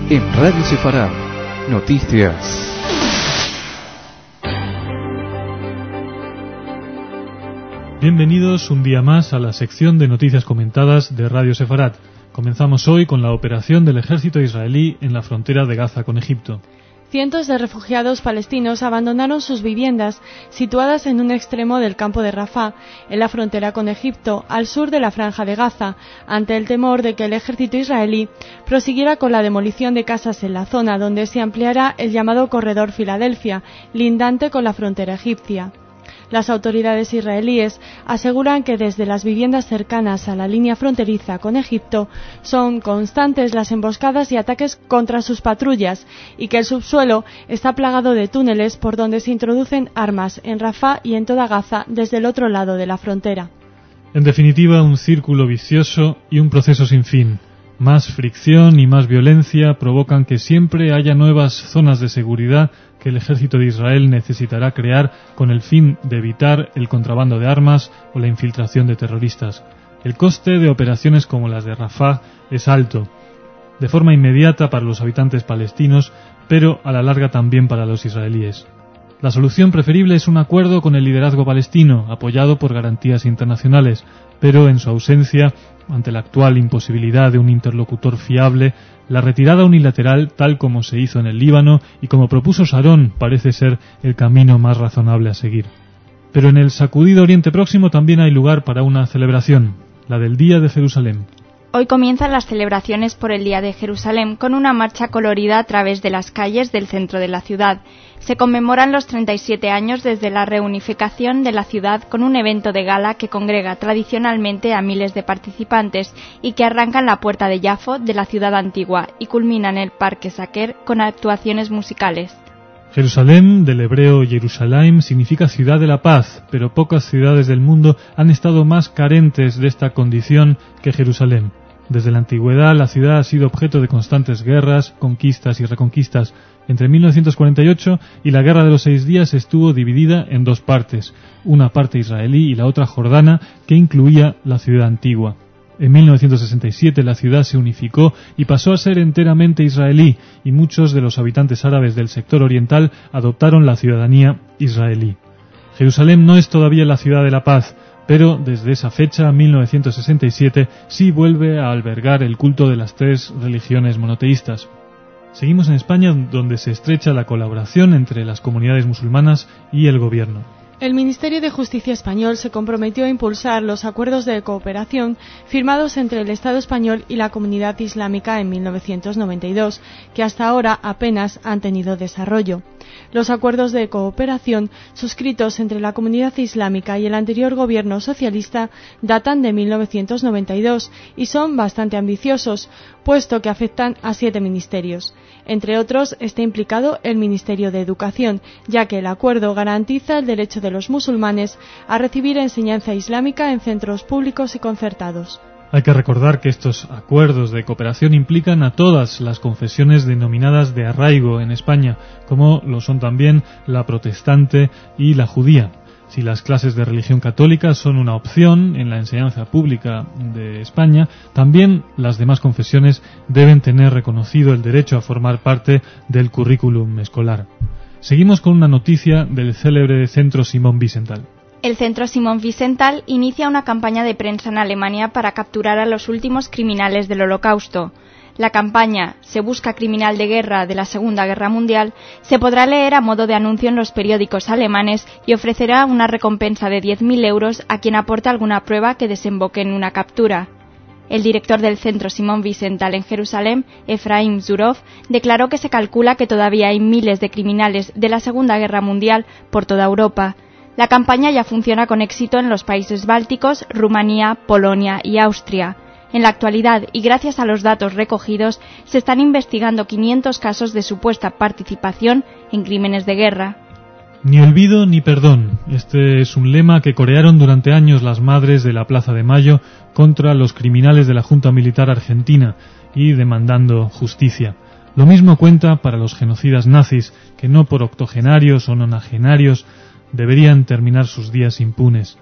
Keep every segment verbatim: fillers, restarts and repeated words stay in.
En Radio Sefarad, noticias. Bienvenidos un día más a la sección de noticias comentadas de Radio Sefarad. Comenzamos hoy con la operación del ejército israelí en la frontera de Gaza con Egipto. Cientos de refugiados palestinos abandonaron sus viviendas situadas en un extremo del campo de Rafah, en la frontera con Egipto, al sur de la Franja de Gaza, ante el temor de que el ejército israelí prosiguiera con la demolición de casas en la zona donde se ampliará el llamado Corredor Filadelfia, lindante con la frontera egipcia. Las autoridades israelíes aseguran que desde las viviendas cercanas a la línea fronteriza con Egipto son constantes las emboscadas y ataques contra sus patrullas y que el subsuelo está plagado de túneles por donde se introducen armas en Rafah y en toda Gaza desde el otro lado de la frontera. En definitiva, un círculo vicioso y un proceso sin fin. Más fricción y más violencia provocan que siempre haya nuevas zonas de seguridad que el ejército de Israel necesitará crear con el fin de evitar el contrabando de armas o la infiltración de terroristas. El coste de operaciones como las de Rafah es alto, de forma inmediata para los habitantes palestinos, pero a la larga también para los israelíes. La solución preferible es un acuerdo con el liderazgo palestino, apoyado por garantías internacionales, pero en su ausencia, ante la actual imposibilidad de un interlocutor fiable, la retirada unilateral, tal como se hizo en el Líbano y como propuso Sharon, parece ser el camino más razonable a seguir. Pero en el sacudido Oriente Próximo también hay lugar para una celebración, la del Día de Jerusalén. Hoy comienzan las celebraciones por el Día de Jerusalén con una marcha colorida a través de las calles del centro de la ciudad. Se conmemoran los treinta y siete años desde la reunificación de la ciudad con un evento de gala que congrega tradicionalmente a miles de participantes y que arranca en la puerta de Yafo de la ciudad antigua y culmina en el Parque Saker con actuaciones musicales. Jerusalén, del hebreo Yerushalayim, significa ciudad de la paz, pero pocas ciudades del mundo han estado más carentes de esta condición que Jerusalén. Desde la antigüedad, la ciudad ha sido objeto de constantes guerras, conquistas y reconquistas. Entre mil novecientos cuarenta y ocho y la Guerra de los Seis Días estuvo dividida en dos partes, una parte israelí y la otra jordana, que incluía la ciudad antigua. En mil novecientos sesenta y siete la ciudad se unificó y pasó a ser enteramente israelí, y muchos de los habitantes árabes del sector oriental adoptaron la ciudadanía israelí. Jerusalén no es todavía la ciudad de la paz, pero desde esa fecha, mil novecientos sesenta y siete, sí vuelve a albergar el culto de las tres religiones monoteístas. Seguimos en España, donde se estrecha la colaboración entre las comunidades musulmanas y el gobierno. El Ministerio de Justicia español se comprometió a impulsar los acuerdos de cooperación firmados entre el Estado español y la Comunidad Islámica en mil novecientos noventa y dos, que hasta ahora apenas han tenido desarrollo. Los acuerdos de cooperación suscritos entre la Comunidad Islámica y el anterior gobierno socialista datan de mil novecientos noventa y dos y son bastante ambiciosos, puesto que afectan a siete ministerios. Entre otros, está implicado el Ministerio de Educación, ya que el acuerdo garantiza el derecho de los musulmanes a recibir enseñanza islámica en centros públicos y concertados. Hay que recordar que estos acuerdos de cooperación implican a todas las confesiones denominadas de arraigo en España, como lo son también la protestante y la judía. Si las clases de religión católica son una opción en la enseñanza pública de España, también las demás confesiones deben tener reconocido el derecho a formar parte del currículum escolar. Seguimos con una noticia del célebre Centro Simón Wiesenthal. El Centro Simón Wiesenthal inicia una campaña de prensa en Alemania para capturar a los últimos criminales del Holocausto. La campaña Se busca criminal de guerra de la Segunda Guerra Mundial se podrá leer a modo de anuncio en los periódicos alemanes y ofrecerá una recompensa de diez mil euros a quien aporte alguna prueba que desemboque en una captura. El director del Centro Simón Wiesenthal en Jerusalén, Efraim Zurov, declaró que se calcula que todavía hay miles de criminales de la Segunda Guerra Mundial por toda Europa. La campaña ya funciona con éxito en los países bálticos, Rumanía, Polonia y Austria. En la actualidad, y gracias a los datos recogidos, se están investigando quinientos casos de supuesta participación en crímenes de guerra. Ni olvido ni perdón. Este es un lema que corearon durante años las madres de la Plaza de Mayo contra los criminales de la Junta Militar Argentina y demandando justicia. Lo mismo cuenta para los genocidas nazis, que no por octogenarios o nonagenarios deberían terminar sus días impunes.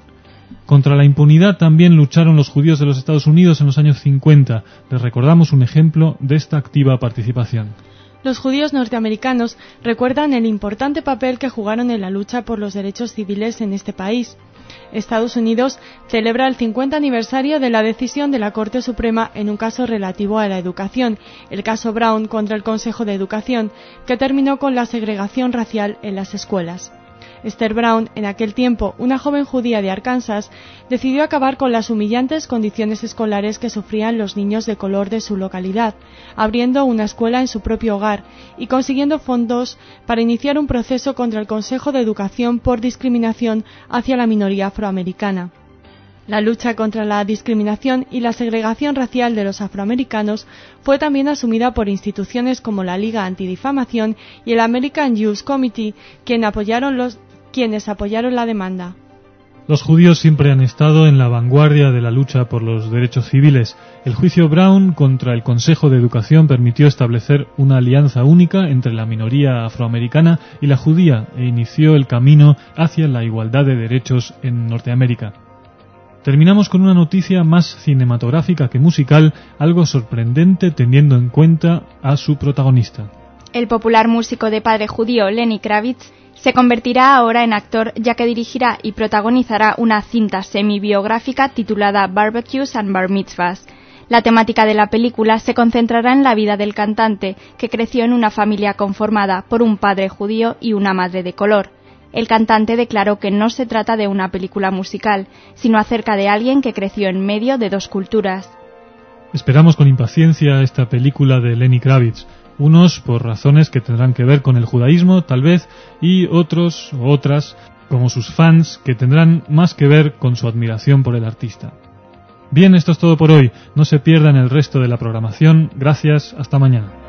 Contra la impunidad también lucharon los judíos de los Estados Unidos en los años cincuenta. Les recordamos un ejemplo de esta activa participación. Los judíos norteamericanos recuerdan el importante papel que jugaron en la lucha por los derechos civiles en este país. Estados Unidos celebra el cincuenta aniversario de la decisión de la Corte Suprema en un caso relativo a la educación, el caso Brown contra el Consejo de Educación, que terminó con la segregación racial en las escuelas. Esther Brown, en aquel tiempo una joven judía de Arkansas, decidió acabar con las humillantes condiciones escolares que sufrían los niños de color de su localidad, abriendo una escuela en su propio hogar y consiguiendo fondos para iniciar un proceso contra el Consejo de Educación por discriminación hacia la minoría afroamericana. La lucha contra la discriminación y la segregación racial de los afroamericanos fue también asumida por instituciones como la Liga Antidifamación y el American Jewish Committee, quien apoyaron los, quienes apoyaron la demanda. Los judíos siempre han estado en la vanguardia de la lucha por los derechos civiles. El juicio Brown contra el Consejo de Educación permitió establecer una alianza única entre la minoría afroamericana y la judía e inició el camino hacia la igualdad de derechos en Norteamérica. Terminamos con una noticia más cinematográfica que musical, algo sorprendente teniendo en cuenta a su protagonista. El popular músico de padre judío Lenny Kravitz se convertirá ahora en actor, ya que dirigirá y protagonizará una cinta semi-biográfica titulada Barbecues and Bar Mitzvahs. La temática de la película se concentrará en la vida del cantante, que creció en una familia conformada por un padre judío y una madre de color. El cantante declaró que no se trata de una película musical, sino acerca de alguien que creció en medio de dos culturas. Esperamos con impaciencia esta película de Lenny Kravitz, unos por razones que tendrán que ver con el judaísmo, tal vez, y otros o otras, como sus fans, que tendrán más que ver con su admiración por el artista. Bien, esto es todo por hoy. No se pierdan el resto de la programación. Gracias, hasta mañana.